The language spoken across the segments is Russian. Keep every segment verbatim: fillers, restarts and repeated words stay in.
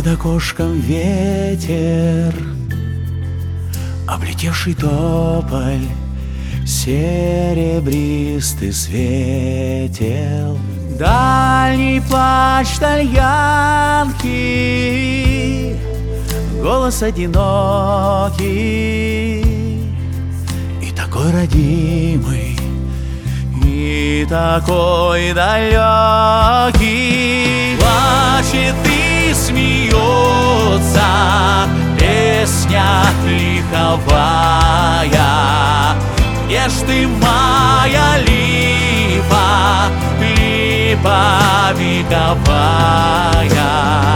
окошком ветер, облетевший тополь серебристый светел. Дальний плач тальянки, голос одинокий, и такой родимый, и такой далекий. Плачет и смеется песня лиховая. Где ж ты, моя липа, липа вековая?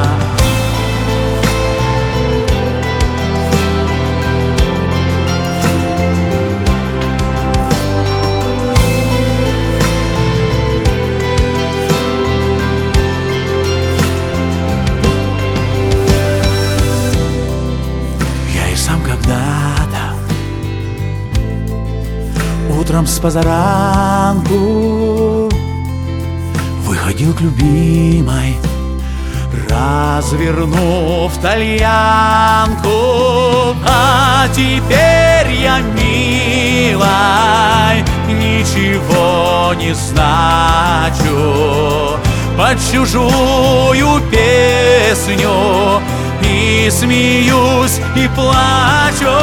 Когда-то утром с позаранку выходил к любимой, развернув тальянку. А теперь я, милой, ничего не значу. Под чужую песню и смеюсь, и плачу.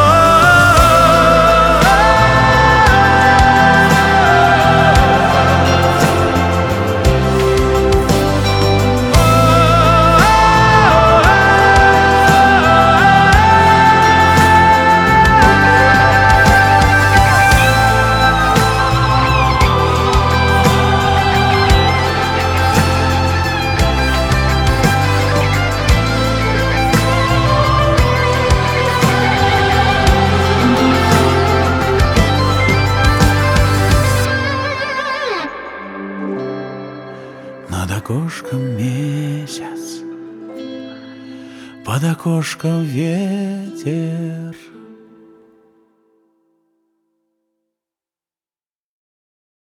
Над окошком месяц, под окошком ветер.